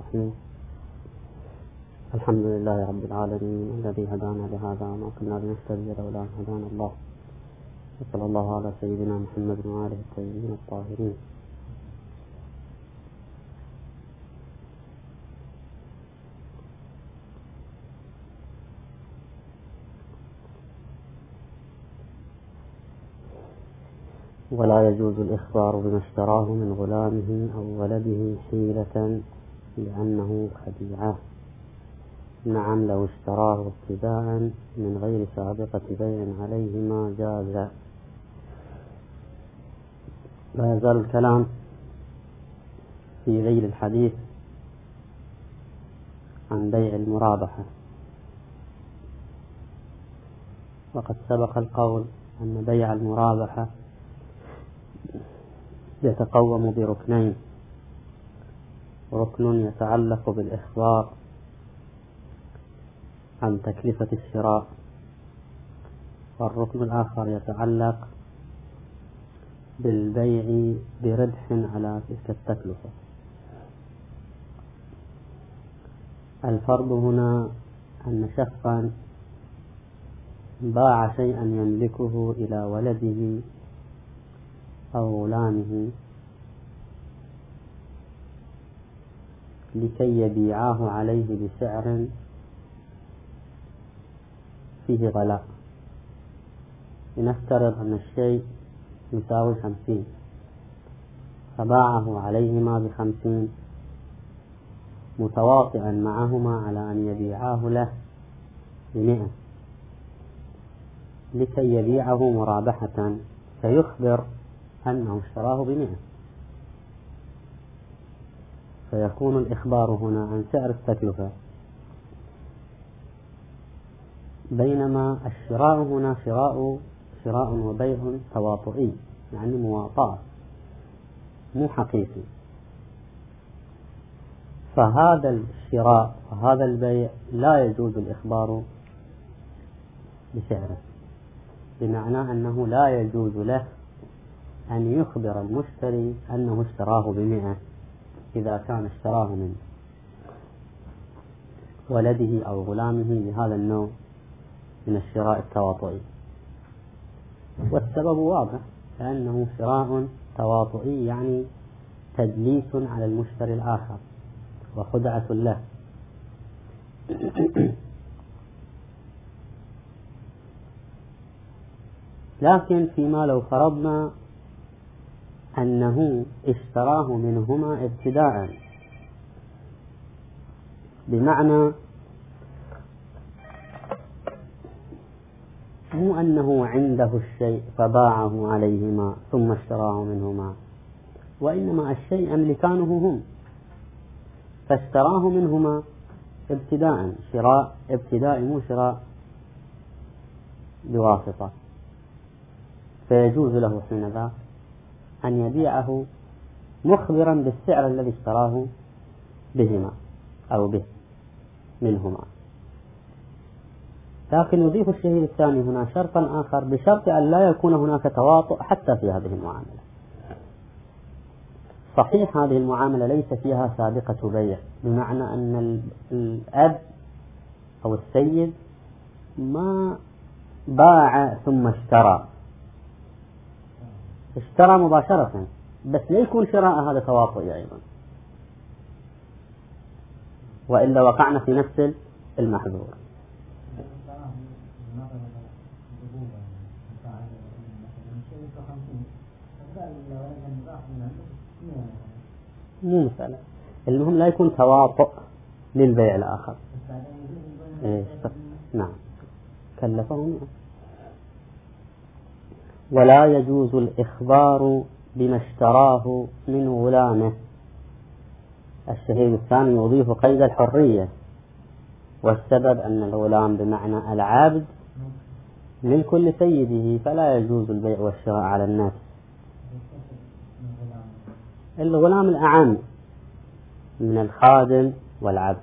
الرحيم. الحمد لله رب العالمين الذي هدانا لهذا وما كنا لنهتدي لولا أن هدانا الله، وصلى الله على سيدنا محمد وآله الطيبين الطاهرين. ولا يجوز الإخبار بما اشتراه من غلامه أو ولده حيلة لأنه خديعة. نعم، لو اشتراه ابتداء من غير سابقة بيع عليهما جاز. لا يزال الكلام في ذيل الحديث عن بيع المرابحة، وقد سبق القول أن بيع المرابحة يتقوم بركنين: ركن يتعلق بالإخبار عن تكلفة الشراء، والركن الآخر يتعلق بالبيع بربح على تلك التكلفة. الفرض هنا أن شخصا باع شيئا يملكه إلى ولده أو غلامه لكي يبيعاه عليه بسعر فيه غلاء. لنفترض أن الشيء يساوي 50، فباعه عليهما ب50 متواطئا معهما على أن يبيعاه له ب100 لكي يبيعه مرابحة، فيخبر أنه اشتراه ب100، فيكون الإخبار هنا عن سعر التكلفة، بينما الشراء هنا شراء وبيع تواطئي، يعني مواطأة مو حقيقي. فهذا الشراء وهذا البيع لا يجوز الإخبار بسعره، بمعنى أنه لا يجوز له أن يخبر المشتري أنه اشتراه ب100 إذا كان اشتراه من ولده أو غلامه بهذا النوع من الشراء التواطئي. والسبب واضح، لأنه شراء تواطئي، يعني تدليس على المشتري الآخر وخدعة له. لكن فيما لو فرضنا أنه اشتراه منهما ابتداء، بمعنى مو أنه عنده الشيء فباعه عليهما ثم اشتراه منهما، وإنما الشيء أملكانه هم، فاشتراه منهما ابتداء، شراء ابتدائي مو شراء بواسطة، فيجوز له حينذاك أن يبيعه مخبرا بالسعر الذي اشتراه بهما أو به منهما. لكن يضيف الشهيد الثاني هنا شرطا آخر، بشرط أن لا يكون هناك تواطؤ حتى في هذه المعاملة. صحيح هذه المعاملة ليس فيها سابقة بيع، بمعنى أن الأب أو السيد ما باع ثم اشترى مباشرة، بس لا يكون شراء هذا تواطؤ أيضا، وإلا وقعنا في نفس المحظور. مو مسألة، المهم لا يكون تواطؤ للبيع الآخر. نعم، كلفهم. ولا يجوز الإخبار بما اشتراه من غلامه. الشهيد الثاني يضيف قيد الحرية، والسبب أن الغلام بمعنى العبد ملك لسيده، فلا يجوز البيع والشراء على الناس. الغلام الأعم من الخادم والعبد،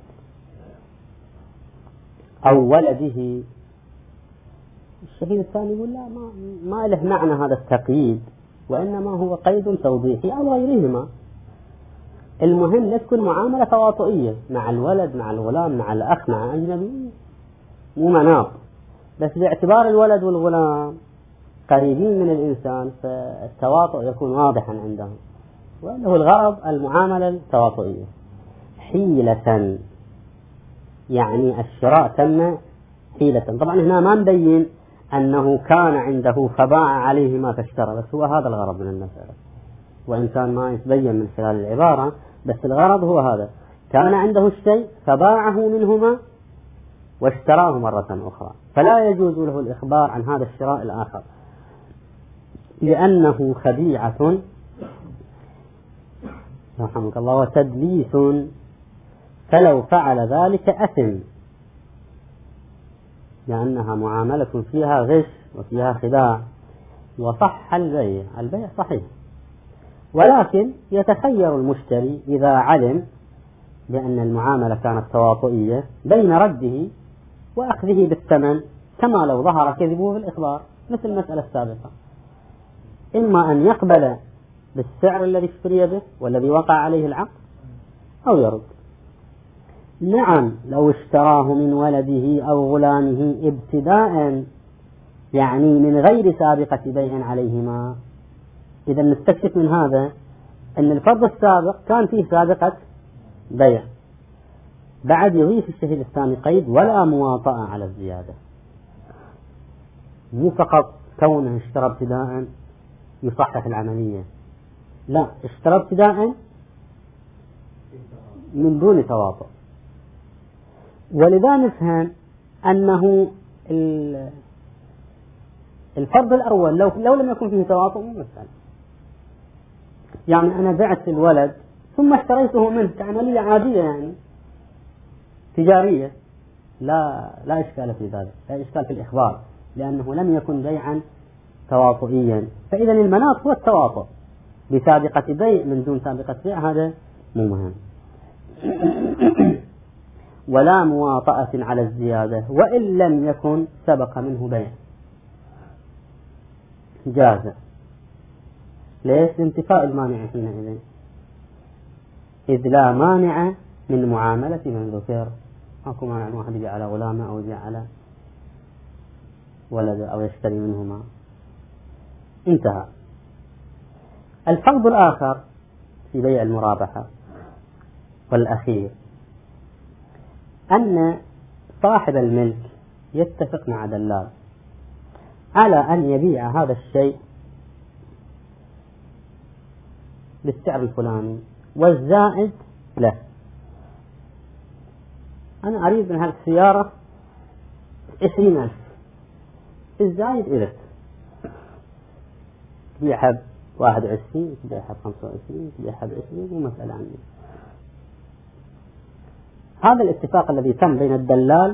أو ولده. الشهيد الثاني يقول لا، ما له معنى هذا التقييد، وإنما هو قيد توضيحي أو غيرهما. المهم لا تكون معاملة تواطؤية مع الولد مع الغلام مع الأخ مع أجنبي، مو مناط، بس باعتبار الولد والغلام قريبين من الإنسان فالتواطؤ يكون واضحا عندهم، وله الغرض المعاملة التواطؤية. حيلة يعني الشراء تم حيلة. طبعا هنا ما نبين أنه كان عنده فباع عليه ما فاشترى، بس هو هذا الغرض من المسألة، وإن كان ما يتبين من خلال العبارة، بس الغرض هو هذا، كان عنده الشيء فباعه منهما واشتراه مرة أخرى، فلا يجوز له الإخبار عن هذا الشراء الآخر لأنه خديعة رحمك الله وتدليس، فلو فعل ذلك أثم، لأنها معاملة فيها غش وفيها خداع. وصح البيع، البيع صحيح، ولكن يتخير المشتري إذا علم بأن المعاملة كانت تواطؤية بين رده وأخذه بالثمن، كما لو ظهر كذبه في الإخبار مثل المسألة السابقة، إما أن يقبل بالسعر الذي اشتري به والذي وقع عليه العقد أو يرد. نعم لو اشتراه من ولده أو غلامه ابتداء، يعني من غير سابقة بيع عليهما، إذا نستكشف من هذا أن الفرض السابق كان فيه سابقة بيع. بعد يضيف الشهيد الثاني قيد ولا مواطأة على الزيادة، مو فقط كونه اشترى ابتداء يصحح العملية، لا، اشترى ابتداء من دون تواطؤ. ولذا نفهم أنه الفرض الأول لو لم يكن فيه تواطؤ مو مسألة، يعني أنا بعت الولد ثم اشتريته منه كعملية عادية يعني تجارية، لا إشكال في ذلك، لا إشكال في الإخبار، لأنه لم يكن بيعا تواطؤيا. فإذا المناط هو التواطؤ، بسابقة بيع من دون سابقة بيع هذا مو مهم. ولا مواطأة على الزيادة وإن لم يكن سبق منه بيع جاز. ليش؟ لانتفاء المانع حينئذ، إذ لا مانع من معاملة من ذكر، أكو مانع واحد يجي على غلامه أو يجي على ولده أو يشتري منهما، انتهى. الفرض الآخر في بيع المرابحة والأخير أن صاحب الملك يتفق مع دلال على أن يبيع هذا الشيء بالسعر الفلاني والزائد له. أنا أريد من هذه السيارة 20,000، الزائد إليك، تبيعها ب21، تبيعها ب25، تبيعها ب20، ومسألة عندي. هذا الاتفاق الذي تم بين الدلال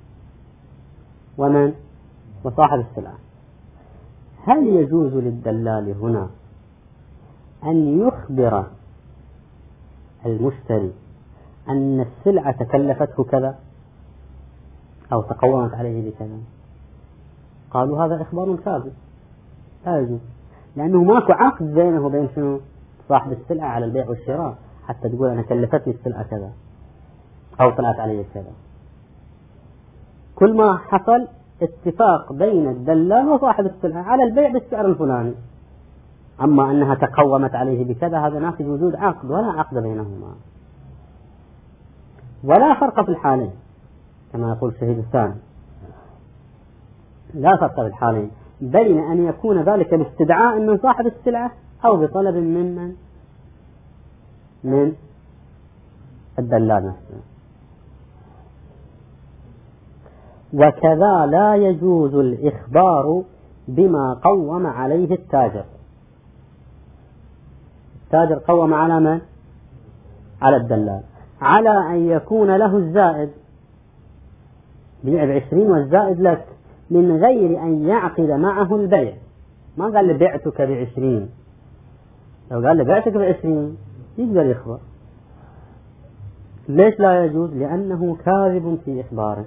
ومن وصاحب السلعة، هل يجوز للدلال هنا أن يخبر المشتري أن السلعة تكلفته كذا أو تقومت عليه بكذا؟ قالوا هذا إخبار كاذب، لا يجوز، لأنه ماكو عقد بينه وبين شنو صاحب السلعة على البيع والشراء حتى تقول أنا كلفتني السلعة كذا أو طلعت عليه كذا. كل ما حصل اتفاق بين الدلال وصاحب السلعة على البيع بالسعر الفلاني، أما أنها تقومت عليه بكذا هذا ناتج وجود عقد ولا عقد بينهما، ولا فرق في الحالين كما يقول الشهيد الثاني، لا فرق في الحالين بين أن يكون ذلك باستدعاء من صاحب السلعة أو بطلب من الدلال نفسه. وكذا لا يجوز الإخبار بما قوم عليه التاجر. التاجر قوم على من؟ على الدلال، على أن يكون له الزائد، بيع ب20 والزائد لك، من غير أن يعقد معه البيع. ما قال لي بعتك ب20، لو قال لي بعتك ب20 يقدر يخبر. ليش لا يجوز؟ لأنه كاذب في إخباره،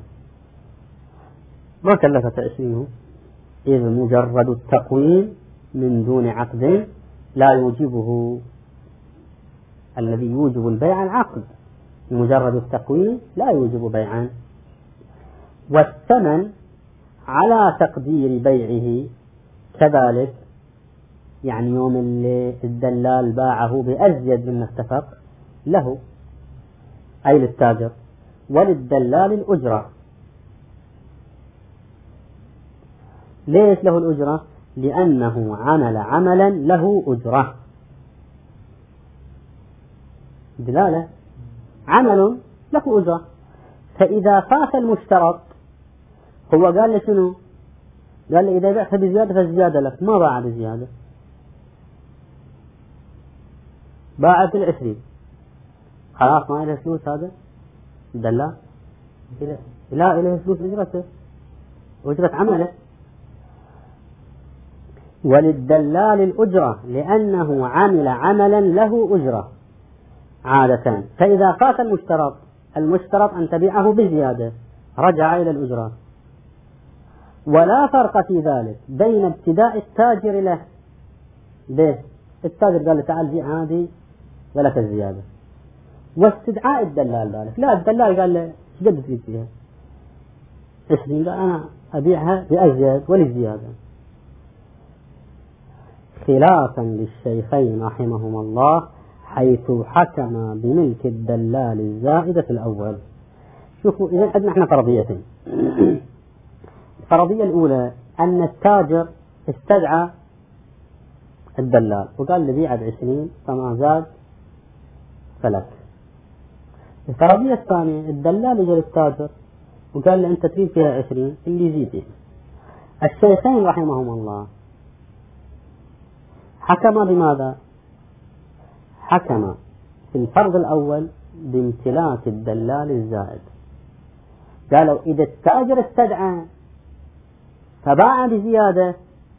ما كلفت 20، إذ مجرد التقويم من دون عقد لا يوجبه الذي يوجب البيع العقد، مجرد التقويم لا يوجب بيعا. والثمن على تقدير بيعه كذلك، يعني يوم اللي الدلال باعه بأزيد مما اتفق له أي للتاجر، وللدلال الأجرة. ليش له الأجرة؟ لأنه عمل عملا له أجرة. دلالة عمل له أجرة، فإذا فات المشترط هو قال لي شنو؟ قال لي إذا بعت بزيادة فالزيادة لك، ما باع بزيادة، باع ب20، خلاص ما إله فلوس هذا الدلال، لا إله فلوس أجرته، أجرة عمله. وللدلال الأجرة لأنه عمل عملا له أجرة عادة. فإذا فات المشترط أن تبيعه بزيادة رجع إلى الأجرة. ولا فرق في ذلك بين ابتداء التاجر له به، التاجر قال له تعال بيع هذه ولك الزيادة، واستدعاء الدلال ذلك، لا الدلال قال له قد تريد فيها 20، قال أنا أبيعها بأزيد وللزيادة. خلافا للشيخين رحمهما الله حيث حكم بملك الدلال الزائدة في الأول. شوفوا إذا عندنا احنا فرضيتين. الفرضية الأولى أن التاجر استدعى الدلال وقال له بيع ب20 فما زاد فلك. الفرضية الثانية الدلال يجي للتاجر وقال له أنت تريد فيها 20 اللي يزيد فيها. الشيخين رحمهما الله حكم بماذا؟ حكم في الفرض الأول بامتلاك الدلال الزائد. قالوا إذا التاجر استدعى فباع بزيادة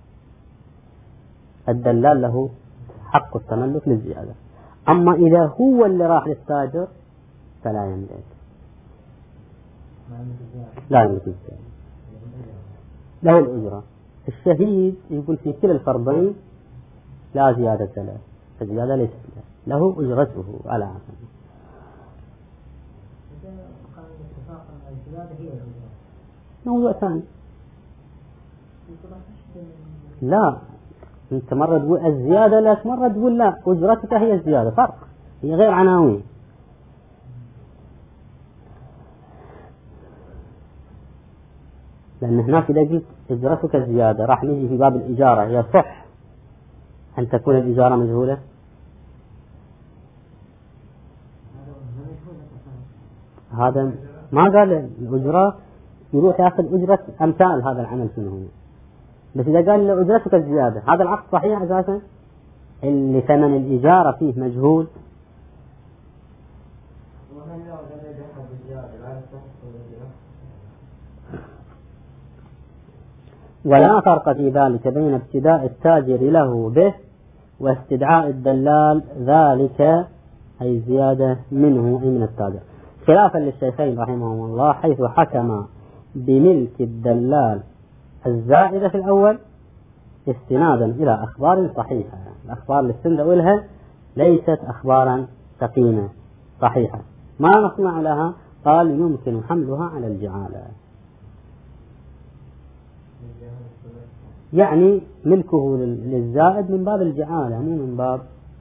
الدلال له حق التملك للزيادة، أما إذا هو اللي راح للتاجر فلا يملك، لا يملك الزيادة، له الأجرة. الشهيد يقول في كلا الفرضين لا زيادة له، فالزيادة ليست له أجرته على عمله. موضوع ثاني. لا أنت مرة تقول الزيادة لك، مرة تقول لا أجرتك هي الزيادة، فرق، هي غير عناوين. لأن هناك إذا قلت أجرتك الزيادة راح نيجي في باب الإجارة، يصح أن تكون الإجارة مجهولة؟ هذا ما قال الأجرة، يروح يأخذ أجرة أمثال هذا العمل شنو هو. بس إذا قال له أجرتك الزيادة هذا العقد صحيح أساسا، اللي ثمن الإجارة فيه مجهول. ولا فرق في ذلك بين ابتداء التاجر له به واستدعاء الدلال ذلك أي زيادة منه أي من التاجر، خلافا للشيخين رحمهم الله حيث حكم بملك الدلال الزائدة في الأول استنادا إلى أخبار صحيحة. الأخبار اللي استندوا لها ليست أخبارا سقيمة صحيحة. ما نصنع لها؟ قال يمكن حملها على الجعالة، يعني ملكه للزائد من باب الجعالة مو من باب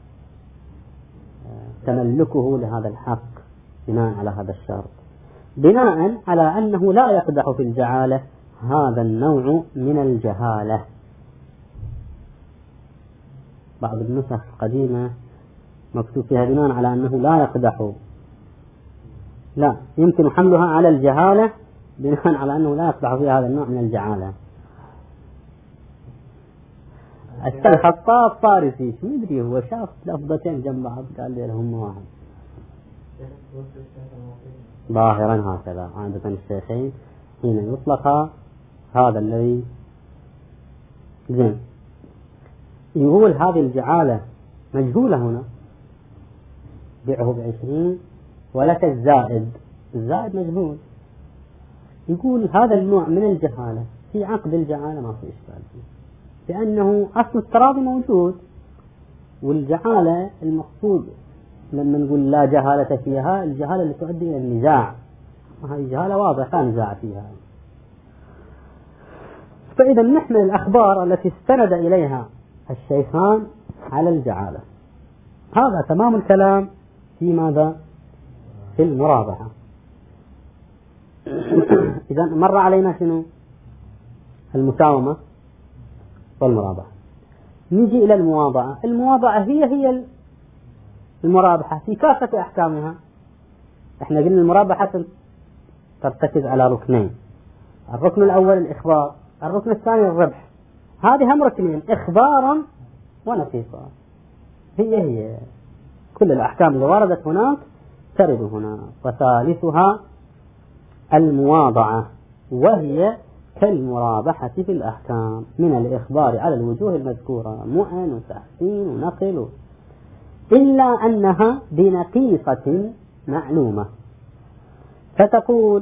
تملكه لهذا الحق بناء على هذا الشرط، بناء على أنه لا يقدح في الجعالة هذا النوع من الجهالة. بعض النسخ القديمة مكتوب فيها بناء على أنه لا يقدح، لا يمكن حملها على الجهالة بناء على أنه لا يقدح فيها هذا النوع من الجعالة. الخطاب فارسي شو يدري، هو شاف لفظتين جنب بعض قال لي لهم واحد ظاهرا هكذا. عادة الشيخين حين يطلق هذا الذي زين يقول هذه الجعالة مجهولة هنا، بيعه ب20 ولك الزائد مجهول. يقول هذا النوع من الجهالة في عقد الجعالة ما في إشكال فيه، لأنه أصل التراضي موجود، والجعالة المقصود لما نقول لا جهالة فيها، الجهالة اللي تؤدي إلى النزاع، وهذه جهالة واضحة لا نزاع فيها. فإذا نحمل الأخبار التي استند إليها الشيخان على الجعالة. هذا تمام الكلام في ماذا؟ في المرابحة. إذا مر علينا شنو؟ المساومة والمرابحة. نجي إلى المواضعة. المواضعة هي المرابحة في كافة أحكامها. احنا قلنا المرابحة ترتكز على ركنين، الركن الأول الإخبار، الركن الثاني الربح. هذه هم ركنين، إخبارا ونصيصا. هي كل الأحكام اللي وردت هناك ترد هنا. وثالثها المواضعة، وهي كالمرابحة في الأحكام من الإخبار على الوجوه المذكورة، مؤن وتحسين ونقل، إلا أنها بنقيصة معلومة. فتقول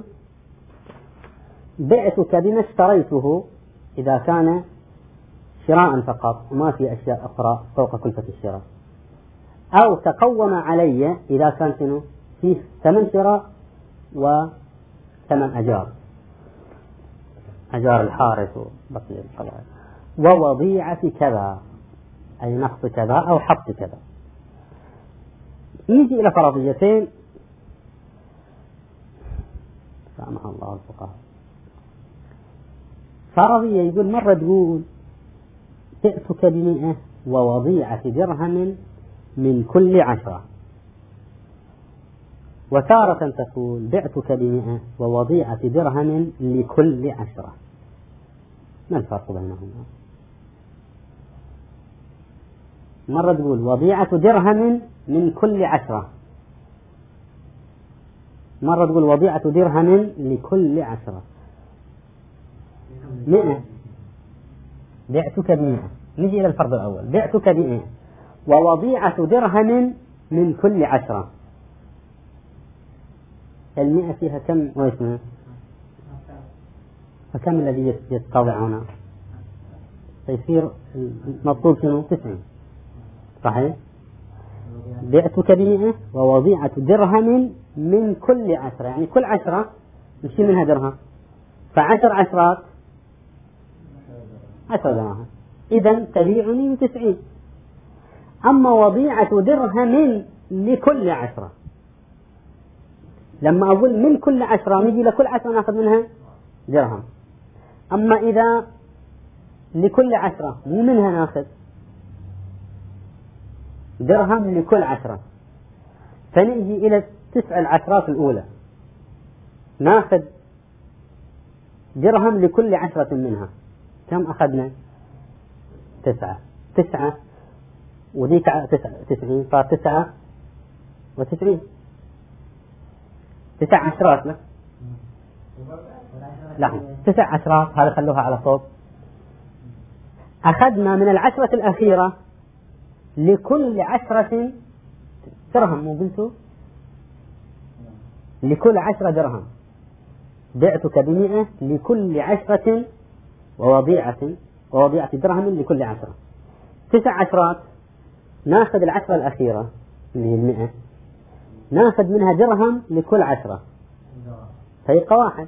بعتك بما اشتريته إذا كان شراء فقط وما في أشياء أخرى فوق كلفة الشراء، أو تقوم علي إذا كان فيه ثمن شراء وثمن أجار الحارس وبقية القضايا، ووضيعة كذا أي نقص كذا أو حط كذا. نجي إلى فرضيتين سامح الله الفقهاء. فرضية يقول مرة تقول بعتك ب100 ووضيعة درهم من كل 10، وتارة تقول بعتك ب100 ووضيعة درهم لكل 10. ما الفرق بينهما؟ مرة تقول وضيعة درهم من كل 10، مرة تقول وضيعة درهم لكل 10. 100 بعتك ب100. نجي إلى الفرض الأول، بعتك ب100 ووضيعة درهم من كل 10. 100 فيها كم واسمه؟ فكم الذي يتطوع هنا؟ فيصير المطلوب شنو؟ 90. صحيح؟ بعتك ب100 ووضيعة درهم من كل 10، يعني كل 10 نشيل منها درهم، ف10 عشرات 10 دراهم، إذن تبيعني ب90. أما وضيعة درهم لكل 10، لما أقول من كل 10 نجي لكل 10 نأخذ منها درهم. أما إذا لكل 10 مو منها نأخذ درهم لكل 10، فنجي إلى 9 العشرات الأولى نأخذ درهم لكل 10 منها. كم أخذنا؟ 9 وذيك 90 صار 99. 9 عشرات لا 9 عشرات، هذا خلوها على صوت. أخذنا من 10 الأخيرة لكل 10 درهم، مو قلتوا لكل 10 درهم. بعتك ب100 لكل 10 ووضيعة درهم لكل 10. 9 عشرات ناخذ 10 الأخيرة اللي هي 100 ناخذ منها درهم لكل 10 فيبقى 1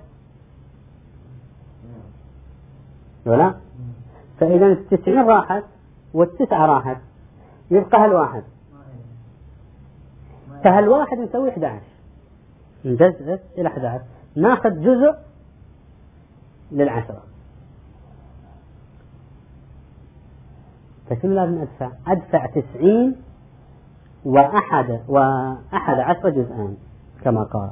ولا؟ فإذا 90 راحت وال9 راحت، يبقى هالواحد. فهالواحد نسوي 11، نجزء إلى 11، ناخذ جزء لل10. فشنو لازم أدفع 90 و11 جزءان كما قال،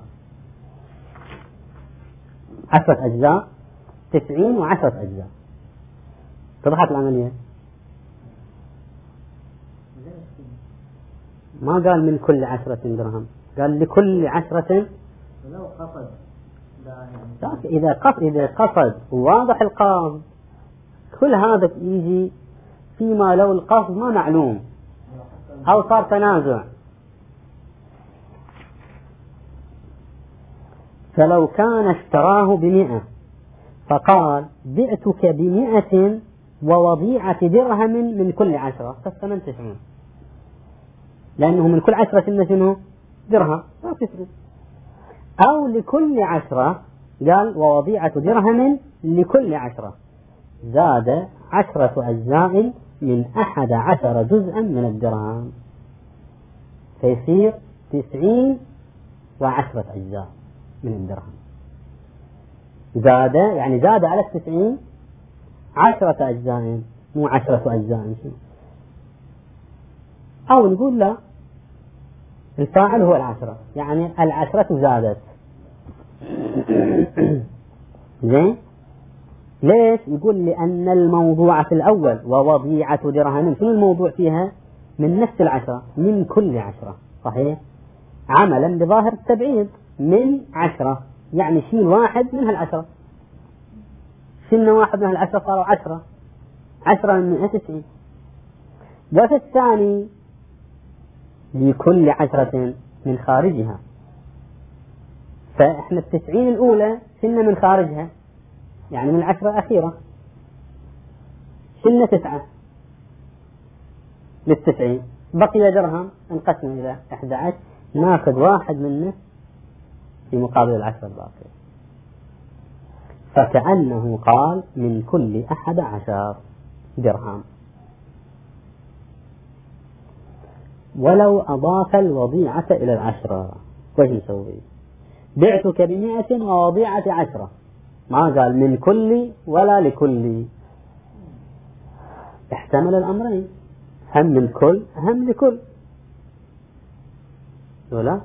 10 أجزاء 90 و10 أجزاء. اتضحت العملية؟ ما قال من كل 10 درهم، قال لكل 10. لو قصد إذا قصد واضح القصد، كل هذا يجي فيما لو القصد ما معلوم أو صار تنازع. فلو كان اشتراه ب100 فقال بعتك ب100 ووضيعة درهم من كل 10، فالثمن 90. لأنه من كل 10 شنو درهم ما تفرق. أو لكل 10 قال ووضيعة درهم لكل 10 زاد 10 أجزاء من 11 جزءا من الدرهم، فيصير 90 و10 أجزاء من الدرهم. زاد يعني زاد على 90 10 أجزاء مو 10 أجزاء. أو نقول لا، الفاعل هو 10 يعني 10 زادت. زين ليش؟ يقول لأن الموضوع في الأول ووضيعة درهم، شنو الموضوع فيها؟ من نفس 10 من كل 10 صحيح، عملا بظاهر التبعيض من 10 يعني شيل واحد من هال10، شلنا واحد من هال10 صاروا 10 من 190. وفي الثاني لكل 10 من خارجها، فإحنا 90 الأولى شلنا من خارجها يعني من 10 الأخيرة شلنا 9 لل90 بقي درهم انقسم إلى 11 ناخذ واحد منه في مقابل 10 الباقية، فكأنه قال من كل 11 درهم. ولو أضاف الوضيعة إلى 10 وش نسوي؟ بعتك ب100 ووضيعة 10، ما قال من كل ولا لكل، احتمل الأمرين، هم من كل هم لكل ولا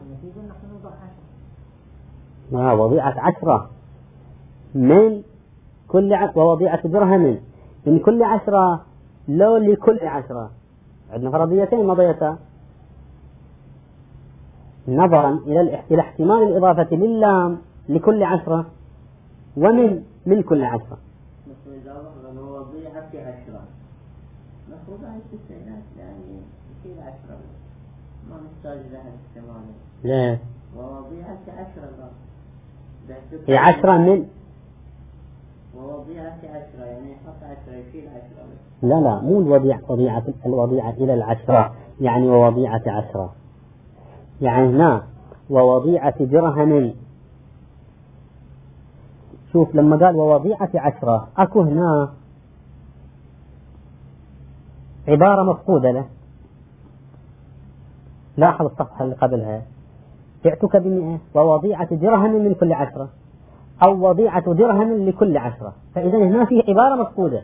ما وضيعة 10 من كل ووضيعة درهم من كل 10 لو لكل 10 عندنا فرضيتين مضيتا نظرا إلى احتمال الإضافة للام لكل 10 ومن كل 10. ووضيعة 10 مفروض على التسعينات يعني يصير 10 ما نحتاج لها الاحتمال. ليه؟ ووضيعة 10 هي 10 من ووضيعة 10 يعني يحط 10 يشيل 10. لا مو الوضيعة إلى 10 يعني ووضيعة 10 يعني هنا ووضيعة درهم. شوف لما قال ووضيعة 10 أكو هنا عبارة مفقودة له. لاحظ الصفحة اللي قبلها بعتك ب100 ووضيعة درهم من كل 10 أو وضيعة درهم لكل 10، فإذا هنا في عبارة مفقودة،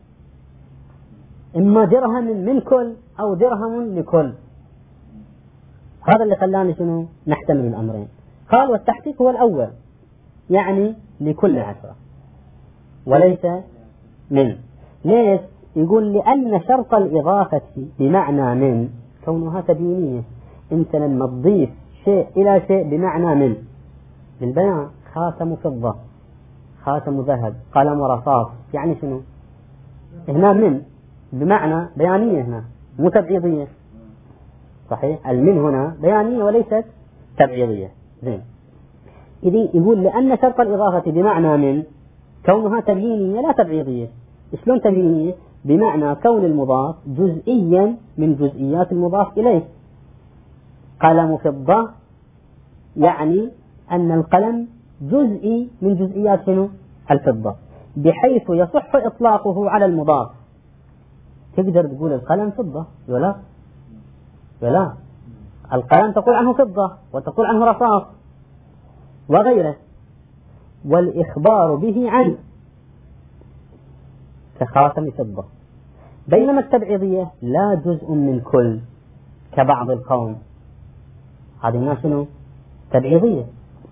إما درهم من كل أو درهم لكل. هذا اللي خلاني شنو نحتمل الأمرين. قال والتحقيق هو الأول يعني لكل 10 وليس من. ليش؟ يقول لأن شرط الإضافة بمعنى من كونها تبيينية. أنت لما تضيف شيء إلى شيء بمعنى من للبيان، خاتم فضة خاتم ذهب قلم رصاص، يعني شنو هنا من بمعنى بيانية، هنا مو تبعيضية صحيح. المن هنا بيانية وليست تبعيضية. زين إذن يقول لأن شرط الإضافة بمعنى من كونها تبيينية لا تبعيضية. شلون تبيينية؟ بمعنى كون المضاف جزئيا من جزئيات المضاف إليه. قلم فضة يعني أن القلم جزئي من جزئيات شنو الفضة، بحيث يصح إطلاقه على المضاف. تقدر تقول القلم فضة ولا القلم تقول عنه فضة وتقول عنه رصاص وغيره، والإخبار به عنه كخاتم فضة. بينما التبعيضية لا جزء من كل كبعض القوم، هذه الناس شنو تبعيضية.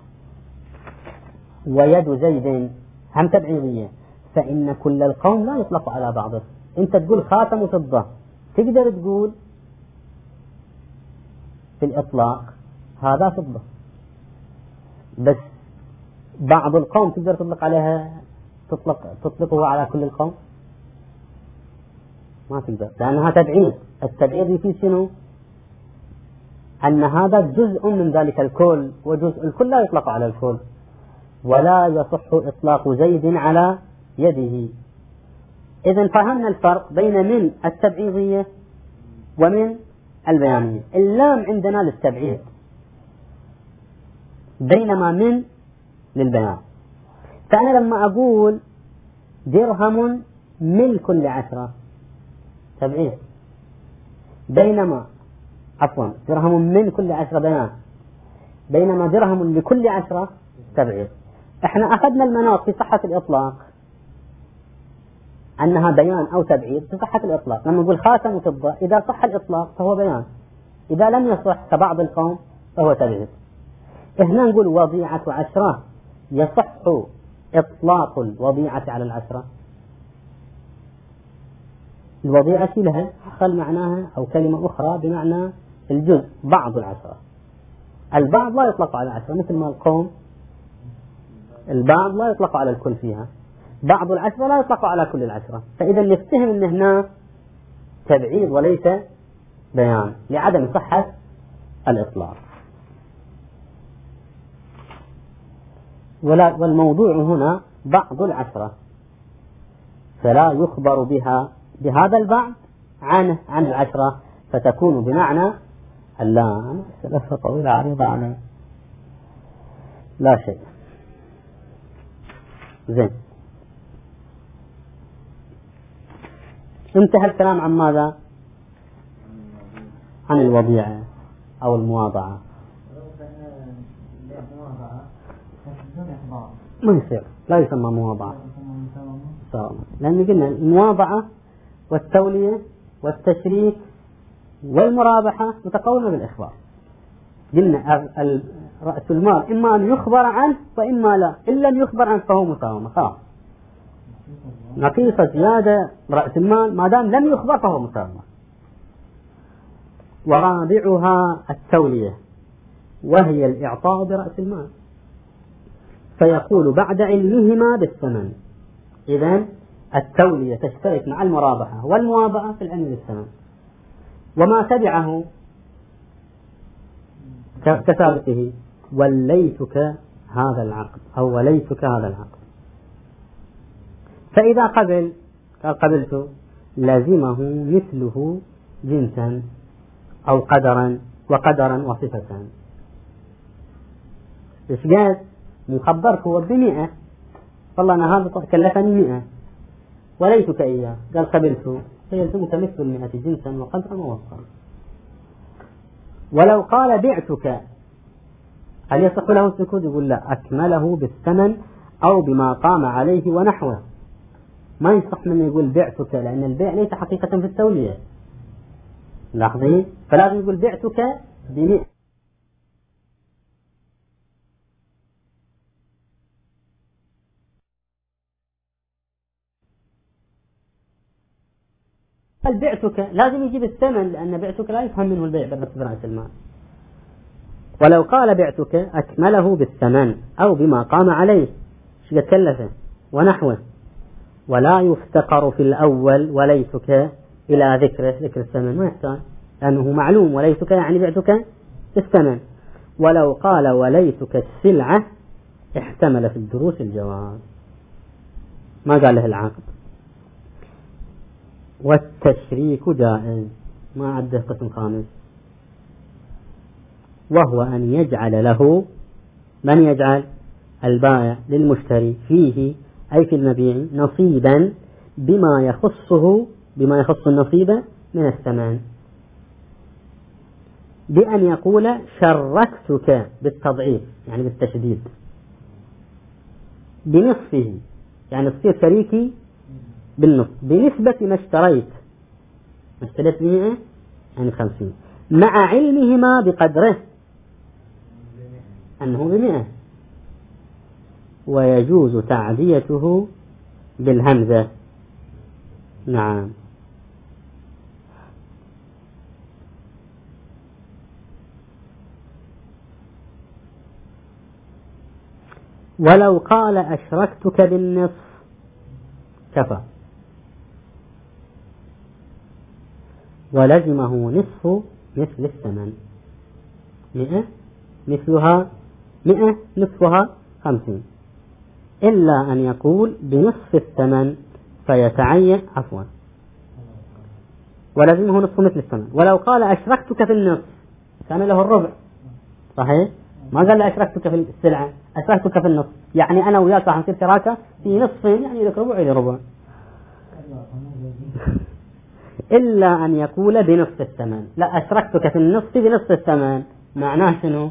ويد زيد هم تبعيضية، فإن كل القوم لا يطلق على بعضه. أنت تقول خاتم فضة تقدر تقول في الإطلاق هذا فضة، بس بعض القوم تقدر تطلق عليها تطلقه على كل القوم ما تقدر، لأنها تبعيض. التبعيض يفيد شنو؟ أن هذا جزء من ذلك الكل، وجزء الكل لا يطلق على الكل. ولا يصح إطلاق زيد على يده. إذن فهمنا الفرق بين من التبعيضية ومن البيانية. اللام عندنا للتبعيد، بينما من للبيان. فأنا لما أقول درهم من كل 10 تبعيد، بينما درهم من كل 10 بيان، بينما درهم لكل 10 تبعيد. احنا أخذنا المناط في صحة الإطلاق أنها بيان أو تبعيد في صحة الإطلاق. لما نقول خاتم وفضة إذا صح الإطلاق فهو بيان، إذا لم يصح كبعض القوم فهو تبعيد. هنا نقول وضيعة 10 يصح إطلاق الوضيعة على 10. الوضيعة لها حصل معناها أو كلمة أخرى بمعنى الجزء، بعض 10. البعض لا يطلق على 10 مثل ما القوم البعض لا يطلق على الكل فيها، بعض 10 لا يطلق على كل 10. فإذا نفتهم أن هنا تبعيد وليس بيان لعدم صحة الإطلاق. والموضوع هنا بعض 10، فلا يخبر بها بهذا البعض عن 10، فتكون بمعنى اللام. ثلاثة طويلة عريضة على لا شيء. زين، انتهى الكلام عن ماذا؟ عن الوضيعة أو المواضعة. ما يصير، لا يسمى مواضعة، لأن قلنا المواضعة والتولية والتشريك والمرابحة متقولة بالإخبار. قلنا رأس المال إما أن يخبر عنه وإما لا، إن لم يخبر عنه فهو مساومة خلاص. نقيصة زيادة رأس المال ما دام لم يخبر فهو مساومة. ورابعها التولية، وهي الإعطاء برأس المال، فيقول بعد علمهما بالثمن. إذن التولية تشترك مع المرابحة والموابعة في العلم بالثمن. وما تبعه كسابقه وليتك هذا العقد أو وليتك هذا العقد. فإذا قبل قبلت لازمه مثله جنسا أو قدرا وصفة. إيش قال؟ مخبرك هو ب100، والله أنا هذا كلفني 100 وليتك إياه، قال قبلته، فيلزمك مثل 100 جنسا وقدرا ووصفا. ولو قال بعتك هل يصح له السكوت؟ يقول لا، أكمله بالثمن أو بما قام عليه ونحوه. ما يصح منه يقول بعتك، لأن البيع ليس حقيقة في التولية، لاحظين؟ فلازم يقول بعتك ب100. بعتك لازم يجيب الثمن، لأن بعتك لا يفهم منه البيع برأس المال. ولو قال بعتك أكمله بالثمن أو بما قام عليه، ايش يتكلفه ونحوه. ولا يفتقر في الأول وليتك إلى ذكر الثمن، ما يحتاج، لأنه معلوم وليتك يعني بعتك الثمن. ولو قال وليتك السلعة احتمل في الدروس الجواز، ما قال له العقد. والتشريك جائز، ما عده قسم خامس، وهو أن يجعل له، من يجعل؟ البائع للمشتري فيه أي في المبيع نصيبا بما يخص النصيب من الثمن، بأن يقول شركتك بالتضعيف يعني بالتشديد بنصفه، يعني تصير شريكي بالنصف بنسبة ما اشتريت 100 يعني 50، مع علمهما بقدره أنه 100. ويجوز تعديته بالهمزة. نعم. ولو قال أشركتك بالنصف كفى، ولزمه نصف مثل الثمن، 100 مثلها 100 نصفها 50، إلا أن يقول بنصف الثمن فيتعين ولازمه نصف مثل الثمن. ولو قال أشركتك في النصف كان له الربع، صحيح؟ ما قال له أشركتك في السلعة، أشركتك في النصف، يعني أنا وياك راح نصير شراكة في نصفين، يعني لك ربع إلى ربع. إلا أن يقول بنصف الثمن، لا أشركتك في النصف بنصف الثمن، معناه شنو؟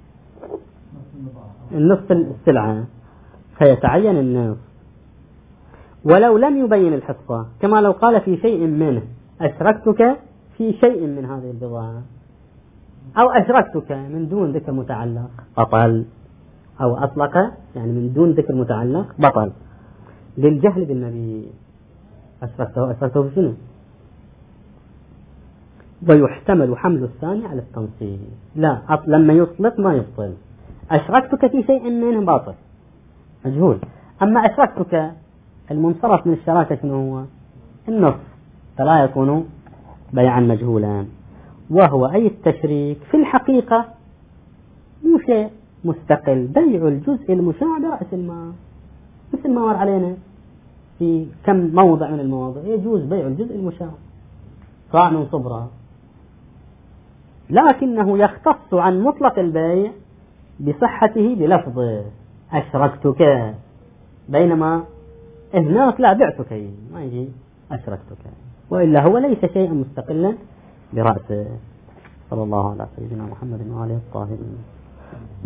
النصف السلعة، فيتعين النصف. ولو لم يبين الحصة، كما لو قال في شيء منه أشركتك في شيء من هذه البضاعة، أو أشركتك من دون ذكر متعلق بطل، أو أطلق يعني من دون ذكر متعلق بطل، للجهل بالنبي. أشركته بشنو؟ ويحتمل حمل الثاني على التنصيب، لا لما يطلق ما يبطل. أشركتك في شيء منه باطل مجهول، أما أشركتك المنصرف من الشراكة شنو هو؟ النصف، فلا يكون بيعا مجهولا. وهو أي التشريك في الحقيقة مو شيء مستقل، بيع الجزء المشاع برأس المال، مثل ما مر علينا في كم موضع من المواضع يجوز بيع الجزء المشاع صاع من صبرة، لكنه يختص عن مطلق البيع بصحته بلفظه أشركتك، بينما هناك لا بعتك، ما يجي أشركتك، وإلا هو ليس شيئا مستقلا برأسه. صلى الله على سيدنا محمد وآله الطاهرين.